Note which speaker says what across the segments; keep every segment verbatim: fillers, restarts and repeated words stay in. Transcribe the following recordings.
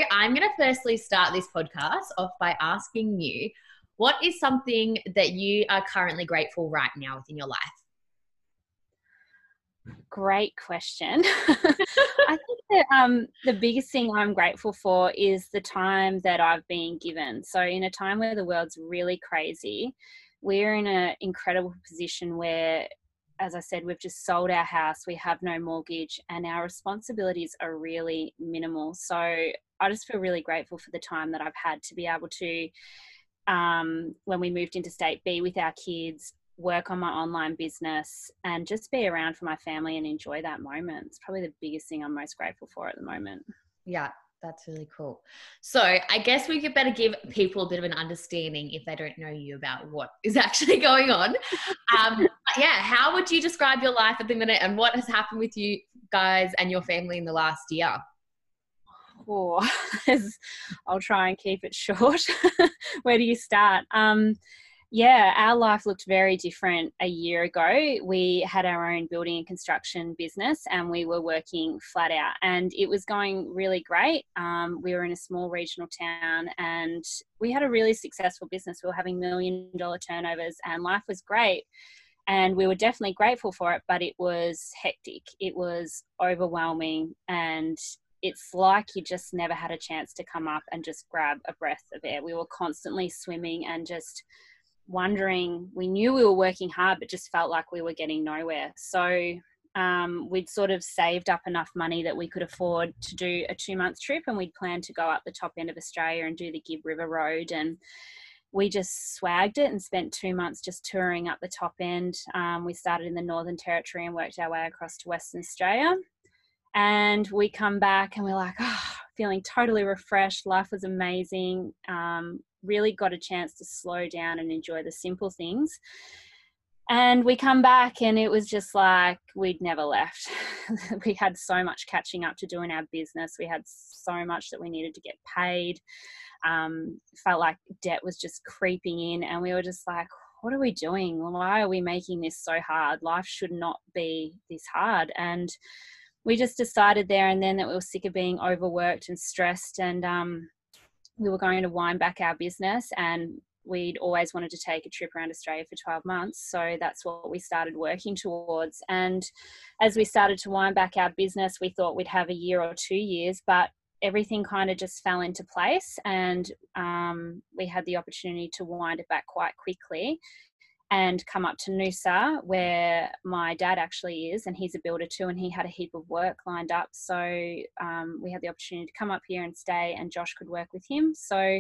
Speaker 1: I'm going to firstly start this podcast off by asking you, what is something that you are currently grateful right now within your life?
Speaker 2: Great question. I think that um, the biggest thing I'm grateful for is the time that I've been given. So in a time where the world's really crazy, we're in an incredible position where, as I said, we've just sold our house, we have no mortgage, and our responsibilities are really minimal. So I just feel really grateful for the time that I've had to be able to, um, when we moved into state, be with our kids, work on my online business, and just be around for my family and enjoy that moment. It's probably the biggest thing I'm most grateful for at the moment.
Speaker 1: Yeah, that's really cool. So I guess we could better give people a bit of an understanding if they don't know you about what is actually going on. Um, yeah, how would you describe your life at the minute and what has happened with you guys and your family in the last year?
Speaker 2: Oh, I'll try and keep it short. Where do you start? Um, Yeah, our life looked very different a year ago. We had our own building and construction business and we were working flat out and it was going really great. Um, we were in a small regional town and we had a really successful business. We were having million dollar turnovers and life was great. And we were definitely grateful for it, but it was hectic. It was overwhelming and it's like you just never had a chance to come up and just grab a breath of air. We were constantly swimming and just wondering, we knew we were working hard, but just felt like we were getting nowhere. So um, we'd sort of saved up enough money that we could afford to do a two month trip and we'd planned to go up the top end of Australia and do the Gibb River Road. And we just swagged it and spent two months just touring up the top end. Um, we started in the Northern Territory and worked our way across to Western Australia. And we come back and we're like, oh, feeling totally refreshed. Life was amazing. Um, really got a chance to slow down and enjoy the simple things. And we come back and it was just like we'd never left. We had so much catching up to do in our business. We had so much that we needed to get paid. Um, felt like debt was just creeping in and we were just like, what are we doing? Why are we making this so hard? Life should not be this hard. And we just decided there and then that we were sick of being overworked and stressed and um, we were going to wind back our business and we'd always wanted to take a trip around Australia for twelve months. So that's what we started working towards. And as we started to wind back our business, we thought we'd have a year or two years, but everything kind of just fell into place and um, we had the opportunity to wind it back quite quickly and come up to Noosa where my dad actually is and he's a builder too and he had a heap of work lined up. So um, we had the opportunity to come up here and stay and Josh could work with him. So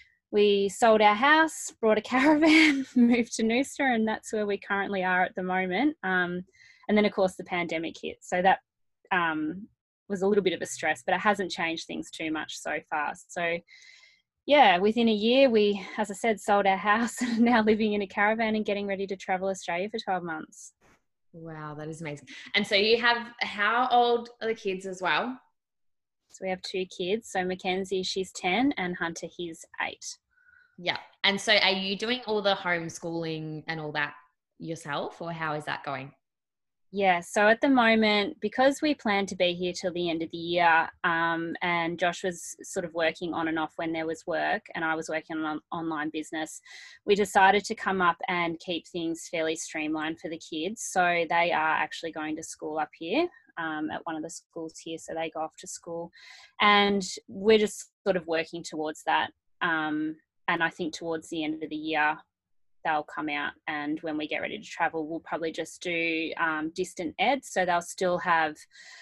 Speaker 2: we sold our house, brought a caravan, moved to Noosa and that's where we currently are at the moment. Um, and then of course the pandemic hit. So that um, was a little bit of a stress, but it hasn't changed things too much so far. So yeah, within a year, we, as I said, sold our house and now living in a caravan and getting ready to travel Australia for twelve months.
Speaker 1: Wow, that is amazing. And so you have, how old are the kids as well?
Speaker 2: So we have two kids. So Mackenzie, she's ten and Hunter, he's eight.
Speaker 1: Yeah. And so are you doing all the homeschooling and all that yourself or how is that going?
Speaker 2: Yeah, so at the moment, because we plan to be here till the end of the year, um, and Josh was sort of working on and off when there was work, and I was working on an online business, we decided to come up and keep things fairly streamlined for the kids. So they are actually going to school up here um, at one of the schools here, so they go off to school. And we're just sort of working towards that. Um, and I think towards the end of the year, they'll come out and when we get ready to travel, we'll probably just do um, distant ed. So they'll still have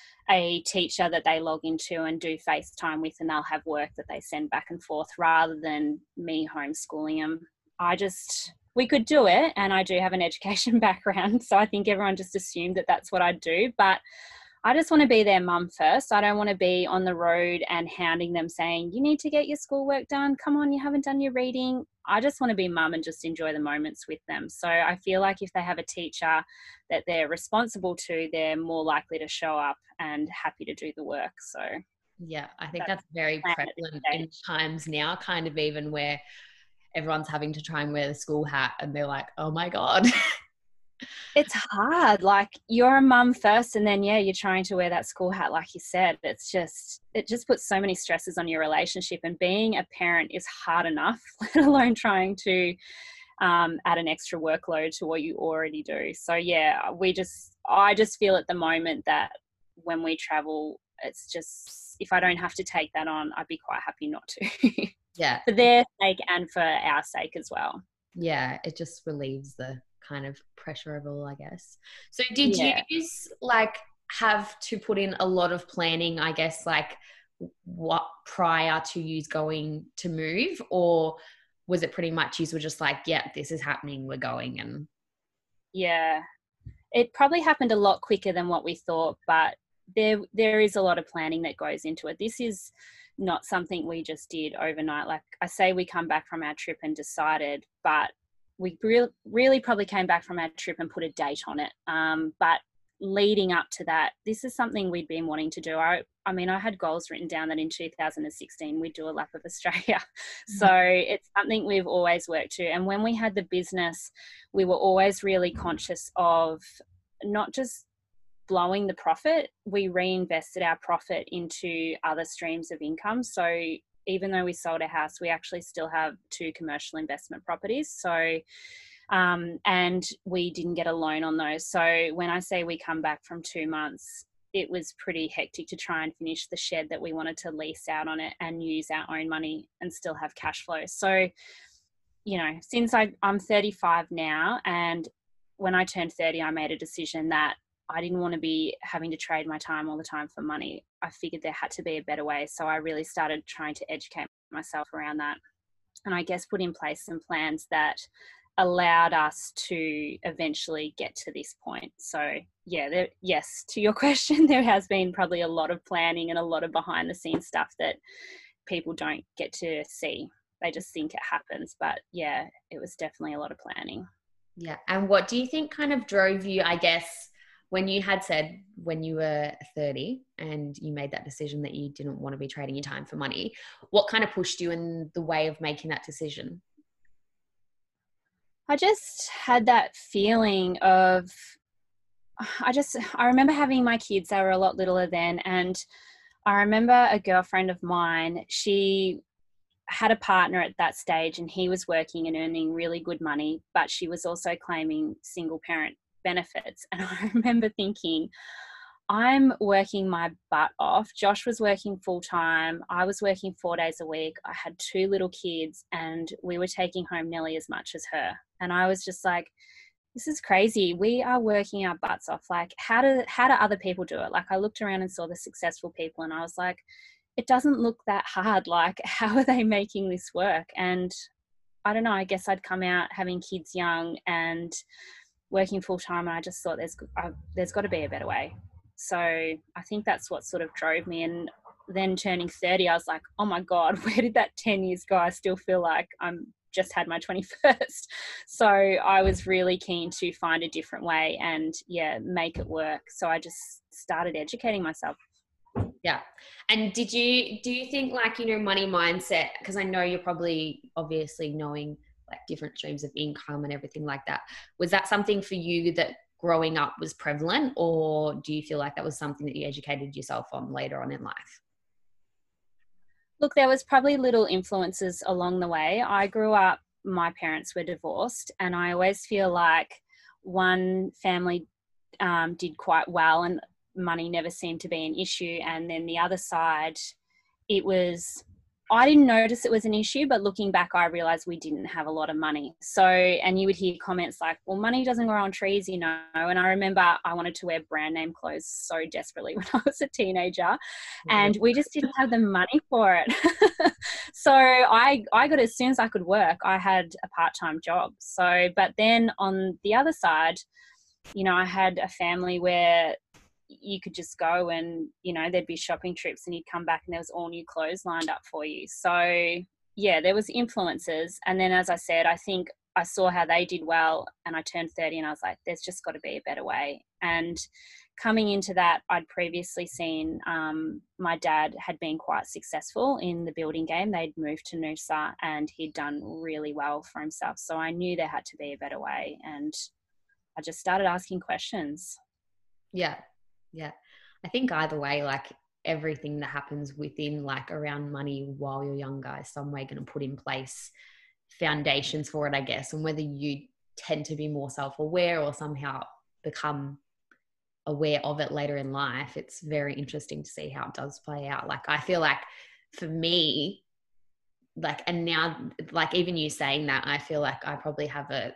Speaker 2: a teacher that they log into and do FaceTime with and they'll have work that they send back and forth rather than me homeschooling them. I just, we could do it and I do have an education background. So I think everyone just assumed that that's what I'd do. But I just want to be their mum first. I don't want to be on the road and hounding them saying, you need to get your schoolwork done. Come on, you haven't done your reading. I just want to be mum and just enjoy the moments with them. So I feel like if they have a teacher that they're responsible to, they're more likely to show up and happy to do the work. So
Speaker 1: yeah, I think that's, that's very prevalent in times now, kind of even where everyone's having to try and wear the school hat and they're like, oh my God.
Speaker 2: It's hard. Like, you're a mum first, and then, yeah, you're trying to wear that school hat, like you said. It's just, it just puts so many stresses on your relationship. And being a parent is hard enough, let alone trying to um, add an extra workload to what you already do. So, yeah, we just, I just feel at the moment that when we travel, it's just, if I don't have to take that on, I'd be quite happy not to.
Speaker 1: Yeah.
Speaker 2: For their sake and for our sake as well.
Speaker 1: Yeah, it just relieves the kind of pressure of it all, I guess. So did
Speaker 2: Yeah.
Speaker 1: you like have to put in a lot of planning, I guess, like what prior to you going to move, or was it pretty much you were just like, yeah, this is happening, we're going? And
Speaker 2: Yeah. It probably happened a lot quicker than what we thought, but there there is a lot of planning that goes into it. This is not something we just did overnight. Like I say, we come back from our trip and decided, but we re- really probably came back from our trip and put a date on it. Um, but leading up to that, this is something we'd been wanting to do. I, I mean, I had goals written down that in two thousand sixteen we'd do a lap of Australia. So it's something we've always worked to. And when we had the business, we were always really conscious of not just blowing the profit, we reinvested our profit into other streams of income. So even though we sold a house, we actually still have two commercial investment properties. So, um, and we didn't get a loan on those. So when I say we come back from two months, it was pretty hectic to try and finish the shed that we wanted to lease out on it and use our own money and still have cash flow. So, you know, since I, I'm thirty-five now, and when I turned thirty, I made a decision that I didn't want to be having to trade my time all the time for money. I figured there had to be a better way. So I really started trying to educate myself around that. And I guess put in place some plans that allowed us to eventually get to this point. So yeah, there, yes, to your question, there has been probably a lot of planning and a lot of behind the scenes stuff that people don't get to see. They just think it happens. But yeah, it was definitely a lot of planning.
Speaker 1: yeah. And what do you think kind of drove you, I guess, when you had said when you were thirty and you made that decision that you didn't want to be trading your time for money, what kind of pushed you in the way of making that decision?
Speaker 2: I just had that feeling of, I just, I remember having my kids, they were a lot littler then. And I remember a girlfriend of mine, she had a partner at that stage and he was working and earning really good money, but she was also claiming single parent benefits. And I remember thinking, I'm working my butt off. Josh was working full time. I was working four days a week. I had two little kids and we were taking home nearly as much as her. And I was just like, this is crazy. We are working our butts off. Like, how do, how do other people do it? Like, I looked around and saw the successful people and I was like, it doesn't look that hard. Like, how are they making this work? And I don't know, I guess I'd come out having kids young and working full time, and I just thought there's uh, there's got to be a better way. So I think that's what sort of drove me. And then turning thirty, I was like, oh my God, where did that ten years go? I still feel like I'm just had my twenty-first. So I was really keen to find a different way and yeah, make it work. So I just started educating myself.
Speaker 1: Yeah. And did you, do you think like, you know, money mindset, because I know you're probably obviously knowing like different streams of income and everything like that. Was that something for you that growing up was prevalent, or do you feel like that was something that you educated yourself on later on in life?
Speaker 2: Look, there was probably little influences along the way. I grew up, my parents were divorced, and I always feel like one family um, did quite well and money never seemed to be an issue. And then the other side, it was, I didn't notice it was an issue, but looking back, I realized we didn't have a lot of money. So, and you would hear comments like, well, money doesn't grow on trees, you know. And I remember I wanted to wear brand name clothes so desperately when I was a teenager, and we just didn't have the money for it. So I, I got, as soon as I could work, I had a part-time job. So, but then on the other side, you know, I had a family where you could just go and, you know, there'd be shopping trips and you'd come back and there was all new clothes lined up for you. So yeah, there was influences. And then, as I said, I think I saw how they did well and I turned thirty and I was like, there's just got to be a better way. And coming into that, I'd previously seen um, my dad had been quite successful in the building game. They'd moved to Noosa and he'd done really well for himself. So I knew there had to be a better way. And I just started asking questions.
Speaker 1: Yeah. Yeah. I think either way, like everything that happens within, like around money while you're younger is some way going to put in place foundations for it, I guess. And whether you tend to be more self-aware or somehow become aware of it later in life, it's very interesting to see how it does play out. Like, I feel like for me, like, and now, like, even you saying that, I feel like I probably have a,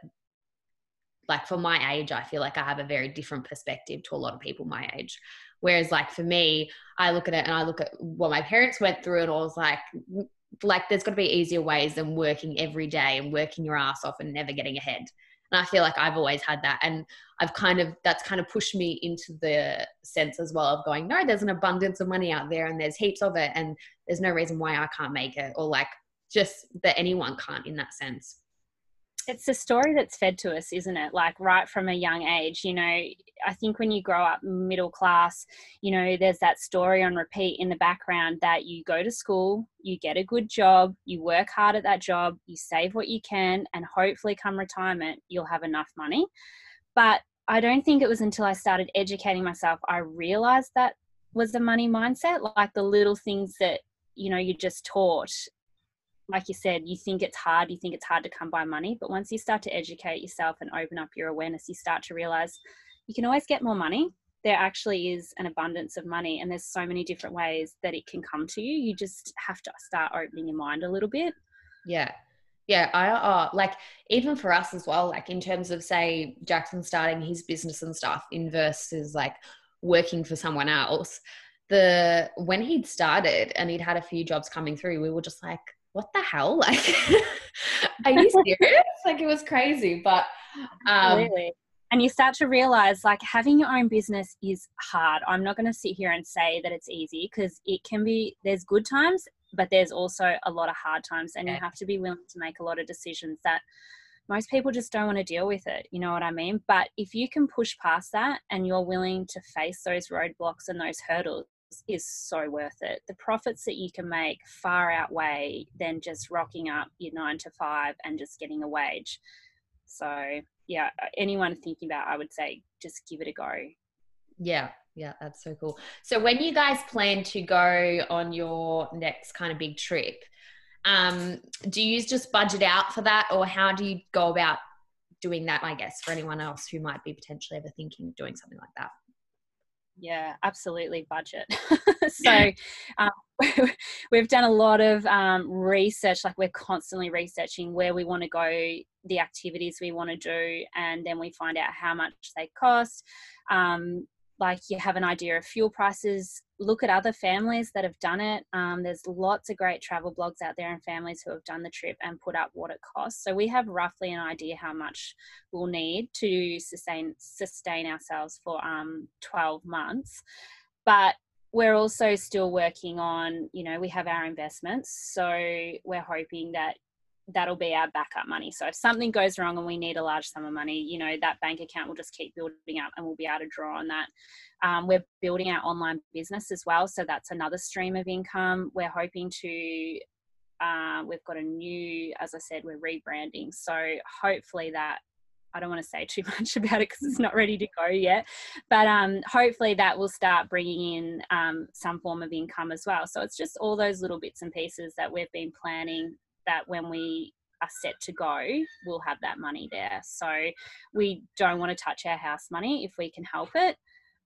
Speaker 1: like, for my age, I feel like I have a very different perspective to a lot of people my age. Whereas, like, for me, I look at it and I look at what my parents went through, and I was like, like, there's got to be easier ways than working every day and working your ass off and never getting ahead. And I feel like I've always had that. And I've kind of, that's kind of pushed me into the sense as well of going, no, there's an abundance of money out there and there's heaps of it. And there's no reason why I can't make it, or like just that anyone can't in that sense.
Speaker 2: It's the story that's fed to us, isn't it? Like right from a young age, you know, I think when you grow up middle class, you know, there's that story on repeat in the background that you go to school, you get a good job, you work hard at that job, you save what you can, and hopefully come retirement, you'll have enough money. But I don't think it was until I started educating myself, I realized that was the money mindset, like the little things that, you know, you just taught. Like you said, you think it's hard, you think it's hard to come by money, but once you start to educate yourself and open up your awareness, you start to realize you can always get more money. There actually is an abundance of money, and there's so many different ways that it can come to you. You just have to start opening your mind a little bit.
Speaker 1: Yeah. Yeah. I, uh, like, even for us as well, like in terms of, say, Jackson starting his business and stuff in versus like working for someone else, the, when he'd started and he'd had a few jobs coming through, we were just like, what the hell? Like, are you serious? Like, it was crazy. But um
Speaker 2: Absolutely. And you start to realize, like, having your own business is hard. I'm not going to sit here and say that it's easy, because it can be, there's good times, but there's also a lot of hard times, and you have to be willing to make a lot of decisions that most people just don't want to deal with it. You know what I mean? But if you can push past that and you're willing to face those roadblocks and those hurdles, is so worth it. The profits that you can make far outweigh than just rocking up your nine to five and just getting a wage. So yeah, anyone thinking about, I would say just give it a go.
Speaker 1: Yeah. Yeah. That's so cool. So when you guys plan to go on your next kind of big trip, um, do you just budget out for that, or how do you go about doing that, I guess, for anyone else who might be potentially ever thinking of doing something like that?
Speaker 2: Yeah, absolutely, budget. So um, we've done a lot of um, research, like we're constantly researching where we want to go, the activities we want to do, and then we find out how much they cost. Um, like you have an idea of fuel prices, look at other families that have done it. Um, there's lots of great travel blogs out there and families who have done the trip and put up what it costs. So we have roughly an idea how much we'll need to sustain sustain ourselves for um, twelve months. But we're also still working on, you know, we have our investments. So we're hoping that that'll be our backup money. So if something goes wrong and we need a large sum of money, you know, that bank account will just keep building up and we'll be able to draw on that. Um, we're building our online business as well. So that's another stream of income. We're hoping to, uh, we've got a new, as I said, we're rebranding. So hopefully that, I don't want to say too much about it because it's not ready to go yet, but um, hopefully that will start bringing in um, some form of income as well. So it's just all those little bits and pieces that we've been planning, that when we are set to go, we'll have that money there. So we don't want to touch our house money if we can help it.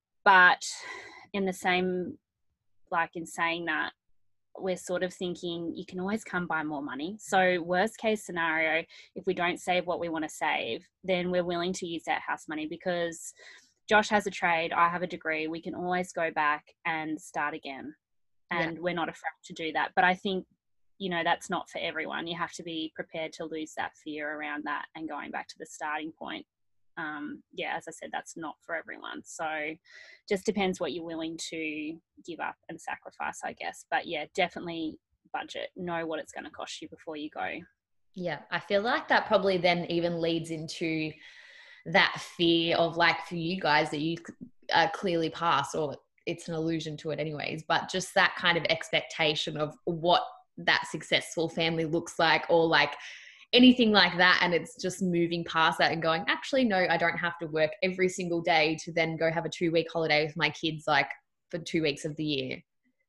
Speaker 2: But in the same, like in saying that, we're sort of thinking you can always come by more money. So worst case scenario, if we don't save what we want to save, then we're willing to use that house money, because Josh has a trade, I have a degree. We can always go back and start again. And yeah, we're not afraid to do that. But I think, you know, that's not for everyone. You have to be prepared to lose that fear around that and going back to the starting point. Um, yeah, as I said, that's not for everyone. So just depends what you're willing to give up and sacrifice, I guess. But yeah, definitely budget, know what it's going to cost you before you go.
Speaker 1: Yeah, I feel like that probably then even leads into that fear of, like, for you guys that you uh, clearly pass, or it's an allusion to it anyways, but just that kind of expectation of what that successful family looks like, or like anything like that. And it's just moving past that and going, actually, no, I don't have to work every single day to then go have a two week holiday with my kids, like for two weeks of the year.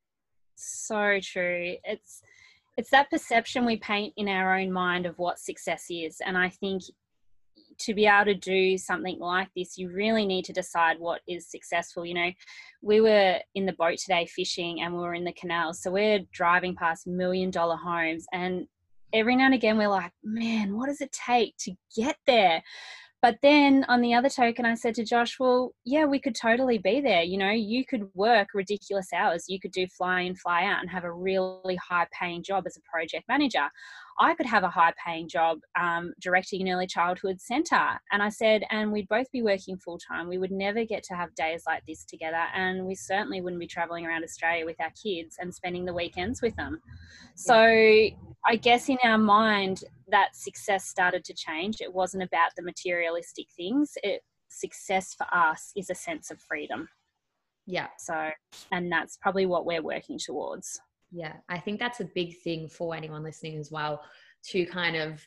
Speaker 2: So true. It's, it's that perception we paint in our own mind of what success is. And I think to be able to do something like this, you really need to decide what is successful. You know, we were in the boat today fishing and we were in the canals. So we're driving past million dollar homes, and every now and again we're like, man, what does it take to get there? But then on the other token, I said to Josh, well, yeah, we could totally be there. You know, you could work ridiculous hours. You could do fly in, fly out and have a really high paying job as a project manager. I could have a high paying job um, directing an early childhood centre. And I said, and we'd both be working full time. We would never get to have days like this together. And we certainly wouldn't be travelling around Australia with our kids and spending the weekends with them. So I guess in our mind, that success started to change. It wasn't about the materialistic things. It, success for us is a sense of freedom.
Speaker 1: Yeah.
Speaker 2: So, and that's probably what we're working towards.
Speaker 1: Yeah. I think that's a big thing for anyone listening as well, to kind of,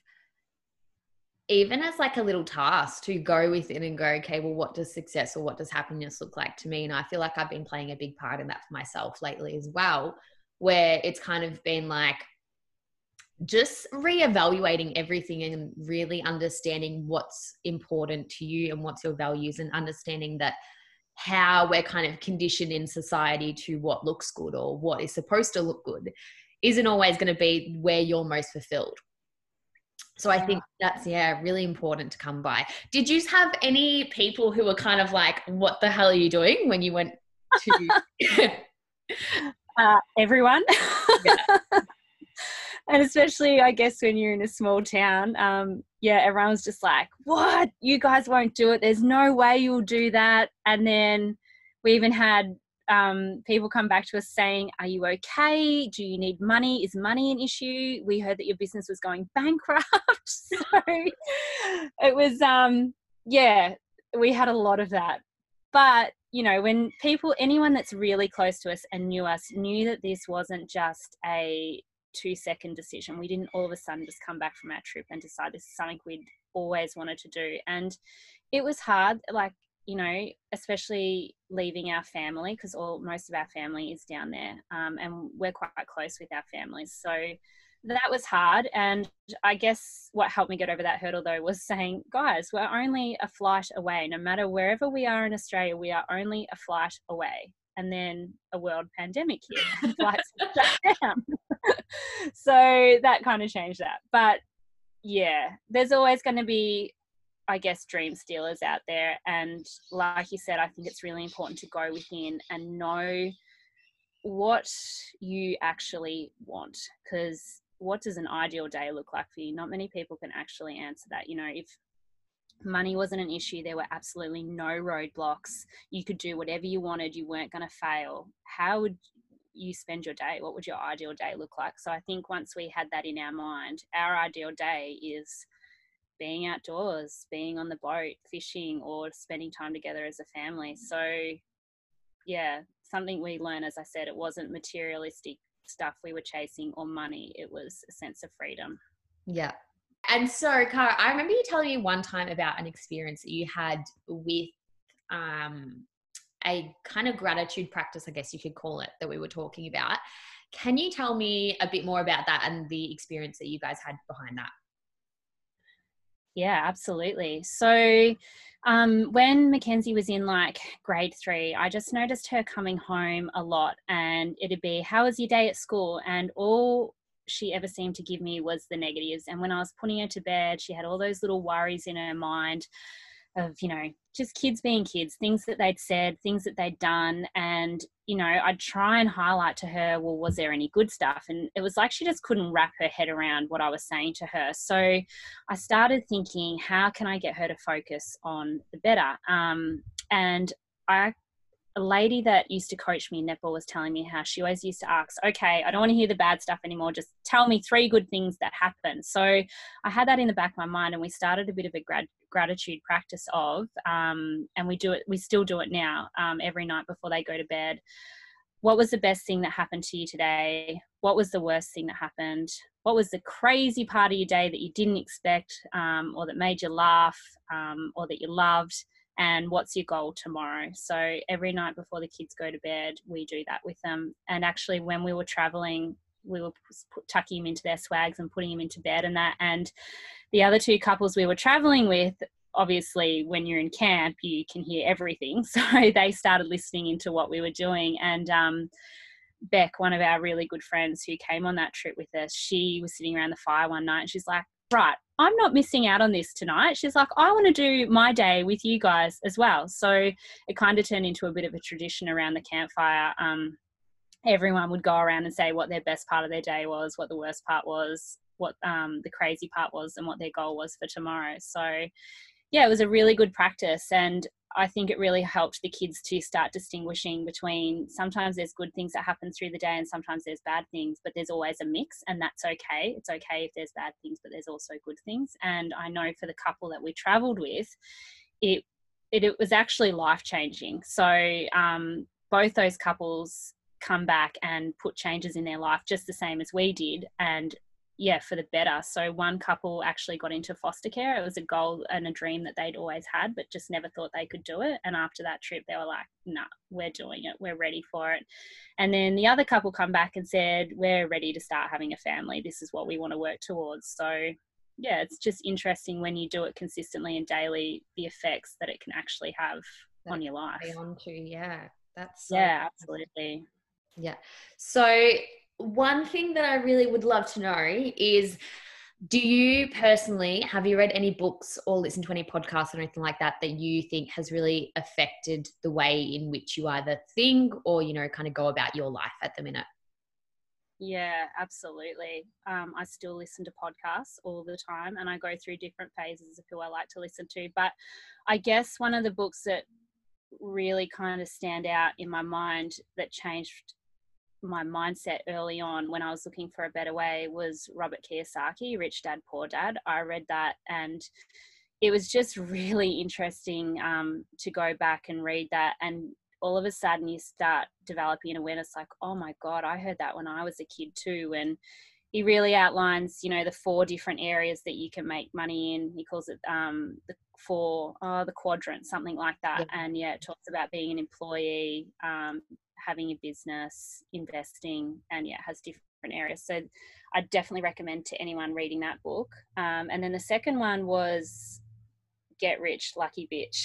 Speaker 1: even as like a little task, to go within and go, okay, well, what does success or what does happiness look like to me? And I feel like I've been playing a big part in that for myself lately as well, where it's kind of been like, just reevaluating everything and really understanding what's important to you and what's your values, and understanding that how we're kind of conditioned in society to what looks good or what is supposed to look good isn't always going to be where you're most fulfilled. So I think that's, yeah, really important to come by. Did you have any people who were kind of like, what the hell are you doing when you went to...
Speaker 2: uh, everyone.
Speaker 1: Yeah.
Speaker 2: And especially, I guess, when you're in a small town, um, yeah, everyone's just like, what? You guys won't do it. There's no way you'll do that. And then we even had um, people come back to us saying, are you okay? Do you need money? Is money an issue? We heard that your business was going bankrupt. So it was, um, yeah, we had a lot of that. But, you know, when people, anyone that's really close to us and knew us, knew that this wasn't just a two second decision. We didn't all of a sudden just come back from our trip and decide this is something we'd always wanted to do. And it was hard, like, you know, especially leaving our family, because all most of our family is down there, um, and we're quite close with our families. So that was hard. And I guess what helped me get over that hurdle, though, was saying, guys, we're only a flight away. No matter wherever we are in Australia, we are only a flight away. And then a world pandemic hit and flights shut down. So that kind of changed that. But yeah, there's always going to be, I guess, dream stealers out there. And like you said, I think it's really important to go within and know what you actually want, because what does an ideal day look like for you? Not many people can actually answer that. You know, if money wasn't an issue, there were absolutely no roadblocks, you could do whatever you wanted, you weren't going to fail, how would you spend your day? What would your ideal day look like? So I think once we had that in our mind, our ideal day is being outdoors, being on the boat, fishing, or spending time together as a family. So yeah, something we learned, as I said, it wasn't materialistic stuff we were chasing or money, it was a sense of freedom.
Speaker 1: Yeah. And so, Cara, I remember you telling me one time about an experience that you had with um, a kind of gratitude practice, I guess you could call it, that we were talking about. Can you tell me a bit more about that and the experience that you guys had behind that?
Speaker 2: Yeah, absolutely. So um, when Mackenzie was in like grade three, I just noticed her coming home a lot, and it'd be, how was your day at school? And all she ever seemed to give me was the negatives. And when I was putting her to bed, she had all those little worries in her mind of, you know, just kids being kids, things that they'd said, things that they'd done. And, you know, I'd try and highlight to her, well, was there any good stuff? And it was like she just couldn't wrap her head around what I was saying to her. So I started thinking, how can I get her to focus on the better? Um, and I a lady that used to coach me in netball was telling me how she always used to ask, okay, I don't want to hear the bad stuff anymore. Just tell me three good things that happened. So I had that in the back of my mind, and we started a bit of a grad, gratitude practice of, um, and we do it, we still do it now, um, every night before they go to bed. what was the best thing that happened to you today? What was the worst thing that happened? What was the crazy part of your day that you didn't expect, um, or that made you laugh, um, or that you loved? And what's your goal tomorrow? So every night before the kids go to bed, we do that with them. And actually, when we were traveling, we were put, tucking them into their swags and putting them into bed and that. And the other two couples we were traveling with, obviously when you're in camp, you can hear everything. So they started listening into what we were doing. And um, Beck, one of our really good friends who came on that trip with us, she was sitting around the fire one night and she's like, right, I'm not missing out on this tonight. She's like, I want to do my day with you guys as well. So it kind of turned into a bit of a tradition around the campfire. Um, everyone would go around and say what their best part of their day was, what the worst part was, what um, the crazy part was, and what their goal was for tomorrow. So yeah, it was a really good practice. And I think it really helped the kids to start distinguishing between, sometimes there's good things that happen through the day and sometimes there's bad things, but there's always a mix, and that's okay. It's okay if there's bad things, but there's also good things. And I know for the couple that we traveled with, it it, it was actually life-changing. So um, both those couples come back and put changes in their life just the same as we did, and yeah, for the better. So one couple actually got into foster care. It was a goal and a dream that they'd always had, but just never thought they could do it. And after that trip, they were like, nah, we're doing it. We're ready for it. And then the other couple come back and said, we're ready to start having a family. This is what we want to work towards. So yeah, it's just interesting when you do it consistently and daily, the effects that it can actually have that on your life.
Speaker 1: On to, yeah, that's so
Speaker 2: yeah, absolutely.
Speaker 1: Yeah. So one thing that I really would love to know is, do you personally, have you read any books or listened to any podcasts or anything like that that you think has really affected the way in which you either think or, you know, kind of go about your life at the minute?
Speaker 2: Yeah, absolutely. Um, I still listen to podcasts all the time, and I go through different phases of who I like to listen to. But I guess one of the books that really kind of stand out in my mind that changed my mindset early on when I was looking for a better way was Robert Kiyosaki, Rich Dad, Poor Dad. I read that and it was just really interesting um, to go back and read that, and all of a sudden you start developing an awareness like, oh my God, I heard that when I was a kid too. And he really outlines, you know, the four different areas that you can make money in. He calls it um, the four, oh, the quadrant, something like that. Yeah. And yeah, it talks about being an employee, um, having a business, investing, and yeah, it has different areas. So I definitely recommend to anyone reading that book. Um, and then the second one was Get Rich, Lucky Bitch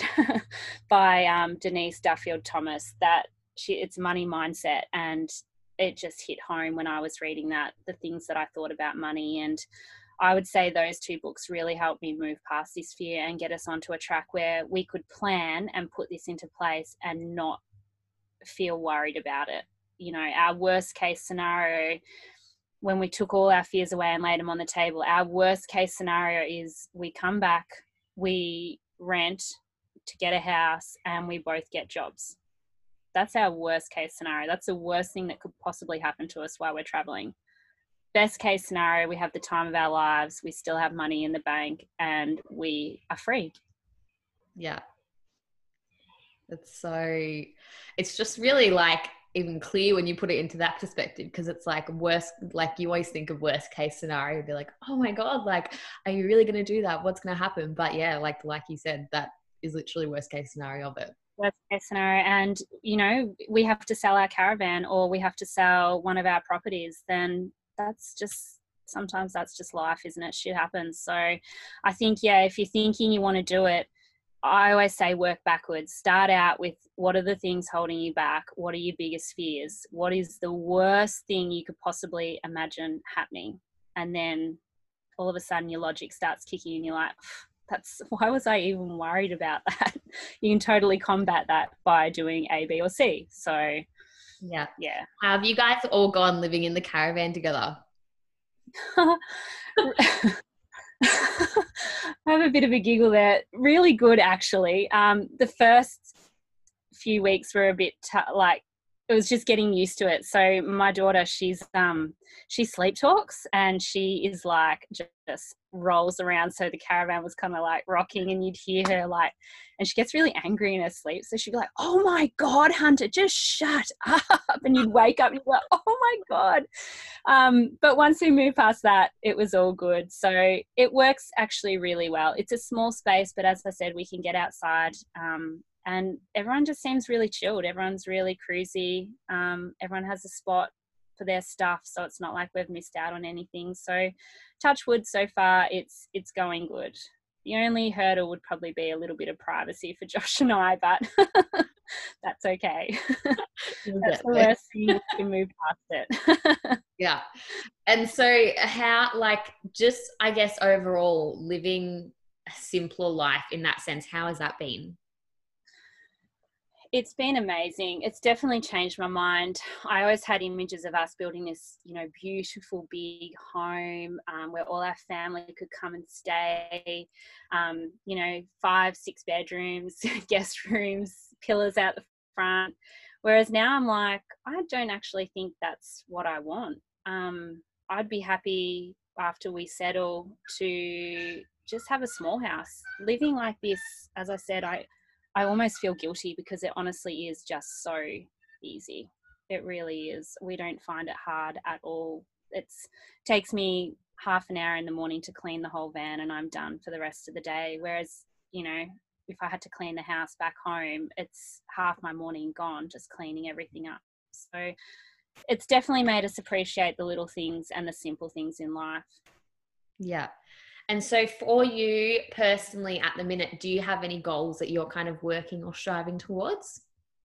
Speaker 2: by um, Denise Duffield Thomas. That she, it's money mindset, and it just hit home when I was reading that, the things that I thought about money. And I would say those two books really helped me move past this fear and get us onto a track where we could plan and put this into place and not feel worried about it. You know, our worst case scenario, when we took all our fears away and laid them on the table, our worst case scenario is we come back, we rent to get a house, and we both get jobs. That's our worst case scenario. That's the worst thing that could possibly happen to us while we're traveling. Best case scenario, we have the time of our lives, we still have money in the bank, and we are free.
Speaker 1: Yeah. It's so, it's just really like even clear when you put it into that perspective, because it's like worst, like you always think of worst case scenario, be like, oh my God, like, are you really going to do that? What's going to happen? But yeah, like, like you said, that is literally worst case scenario of it.
Speaker 2: Worst case scenario. And, you know, we have to sell our caravan or we have to sell one of our properties, then that's just, sometimes that's just life, isn't it? Shit happens. So I think, yeah, if you're thinking you want to do it, I always say work backwards. Start out with what are the things holding you back? What are your biggest fears? What is the worst thing you could possibly imagine happening? And then all of a sudden your logic starts kicking and you're like, that's, why was I even worried about that? You can totally combat that by doing A, B, or C. So
Speaker 1: yeah.
Speaker 2: Yeah.
Speaker 1: Have you guys all gone living in the caravan together?
Speaker 2: I have a bit of a giggle there. Really good, actually. Um, the first few weeks were a bit t- like it was just getting used to it. So my daughter, she's um she sleep talks, and she is like just rolls around. So the caravan was kind of like rocking, and you'd hear her like, and she gets really angry in her sleep. So she'd be like, "Oh my God, Hunter, just shut up!" And you'd wake up and you'd be like, "Oh my God." Um, but once we moved past that, it was all good. So it works actually really well. It's a small space, but as I said, we can get outside. Um, and everyone just seems really chilled. Everyone's really cruisy. Um, everyone has a spot for their stuff, so it's not like we've missed out on anything. So touch wood, so far it's it's going good. The only hurdle would probably be a little bit of privacy for Josh and I, but that's okay. That's the worst thing. We can move past it.
Speaker 1: Yeah. And so how, like, just I guess overall living a simpler life in that sense, how has that been?
Speaker 2: It's been amazing. It's definitely changed my mind. I always had images of us building this, you know, beautiful big home um, where all our family could come and stay, um, you know, five, six bedrooms, guest rooms, pillars out the front. Whereas now I'm like, I don't actually think that's what I want. Um, I'd be happy after we settle to just have a small house. Living like this, as I said, I, I almost feel guilty because it honestly is just so easy. It really is. We don't find it hard at all. It takes me half an hour in the morning to clean the whole van and I'm done for the rest of the day. Whereas, you know, if I had to clean the house back home, it's half my morning gone just cleaning everything up. So it's definitely made us appreciate the little things and the simple things in life.
Speaker 1: Yeah. And so for you personally at the minute, do you have any goals that you're kind of working or striving towards?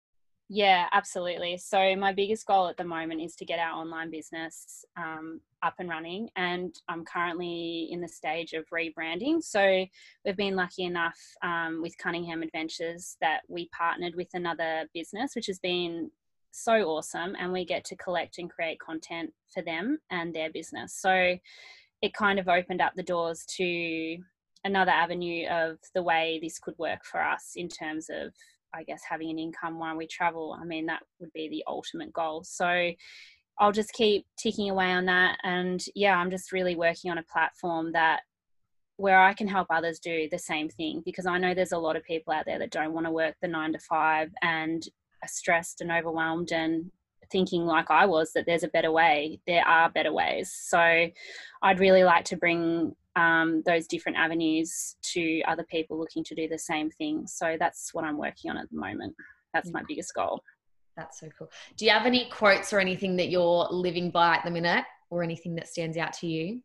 Speaker 2: Yeah, absolutely. So my biggest goal at the moment is to get our online business um, up and running. And I'm currently in the stage of rebranding. So we've been lucky enough um, with Cunningham Adventures that we partnered with another business, which has been so awesome. And we get to collect and create content for them and their business. So it kind of opened up the doors to another avenue of the way this could work for us in terms of, I guess, having an income while we travel. I mean, that would be the ultimate goal. So I'll just keep ticking away on that. And yeah, I'm just really working on a platform that where I can help others do the same thing, because I know there's a lot of people out there that don't want to work the nine to five and are stressed and overwhelmed and thinking like I was that there's a better way. There are better ways. So I'd really like to bring um, those different avenues to other people looking to do the same thing. So that's what I'm working on at the moment. That's my biggest goal.
Speaker 1: That's so cool. Do you have any quotes or anything that you're living by at the minute, or anything that stands out to you?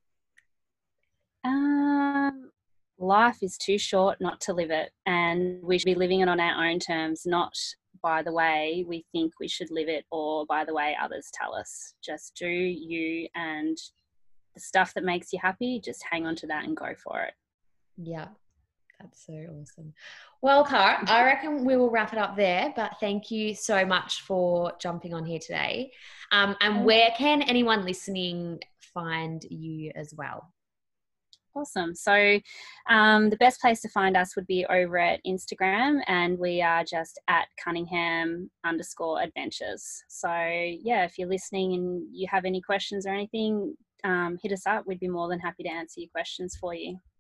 Speaker 2: Um, life is too short not to live it, and we should be living it on our own terms, not by the way we think we should live it or by the way others tell us. Just do you, and the stuff that makes you happy, just hang on to that and go for it.
Speaker 1: Yeah, that's so awesome. Well, Cara, I reckon we will wrap it up there, but thank you so much for jumping on here today. Um, and where can anyone listening find you as well?
Speaker 2: Awesome. So um, the best place to find us would be over at Instagram, and we are just at Cunningham underscore adventures. So yeah, if you're listening and you have any questions or anything, um, hit us up. We'd be more than happy to answer your questions for you.